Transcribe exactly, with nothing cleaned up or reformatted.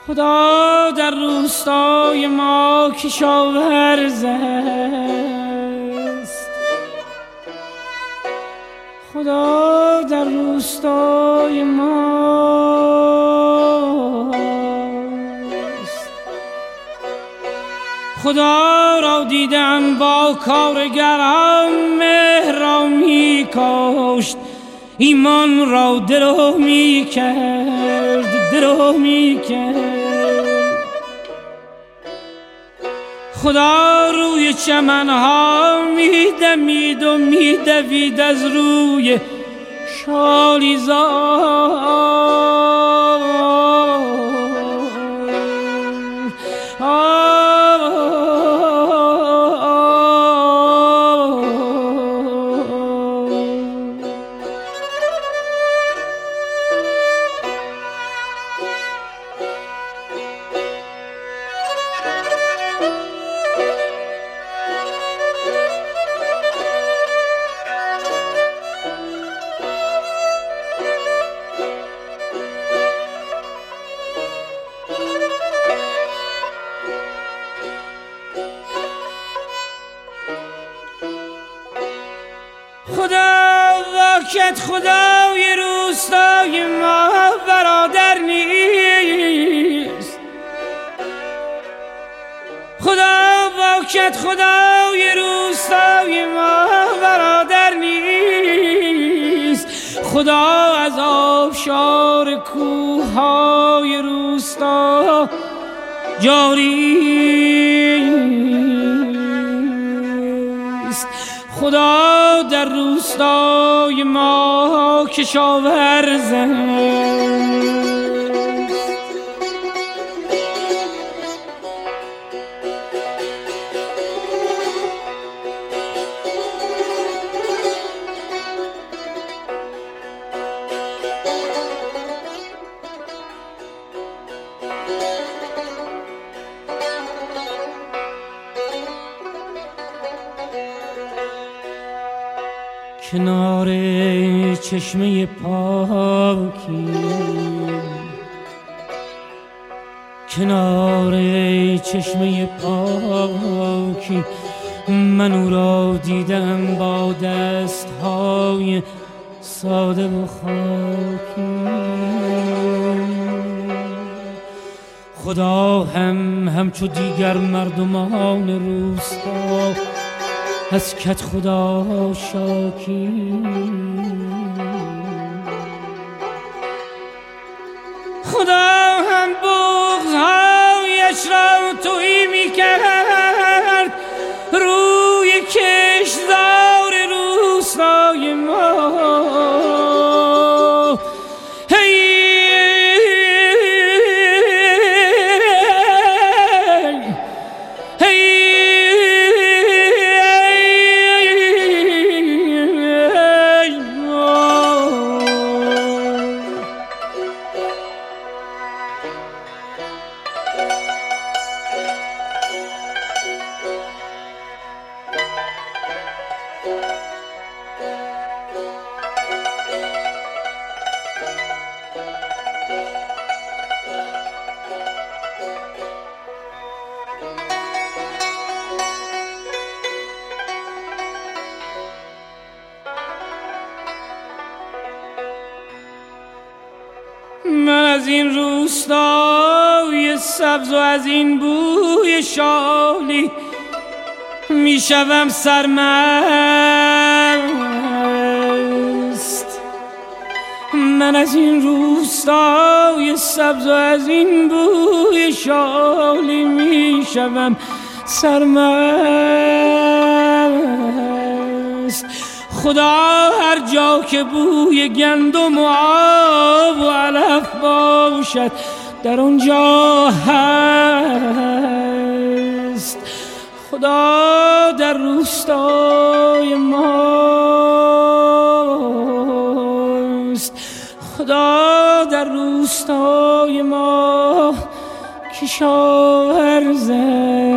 خدا در روستای ما کشاورز است، خدا در روستای ما است. خدا را دیدم با کارگران مهر را می کاشت، ایمان را درو می کرد درو می کرد. خدا روی چمنها می دمید و می دوید از روی شالیزار. خدا واکت خدای روستای ما برادر نیست، خدا واکت خدای روستای ما برادر نیست. خدا از آبشار کوههای روستا جاری است، خدا در روستای ما کشاورز است. کنار چشمه پاکی، کنار چشمه پاکی من او را دیدم با دستهای ساده و خاکی. خدا هم همچو دیگر مردمان روستا از کت خدا شاکی. خدا هم بغض‌هایش را تویی می کرد روی کشتزار روستای ما. من از این روستای سبز و از این بوی شالی میشوم سرمست. من از این روستای سبز و از این بوی شالی میشوم سرمست. خدا هر جا که بوی گندم و آب و علف باشد در اونجا هست. خدا در روستای ماست، خدا در روستای ما کشاورز است.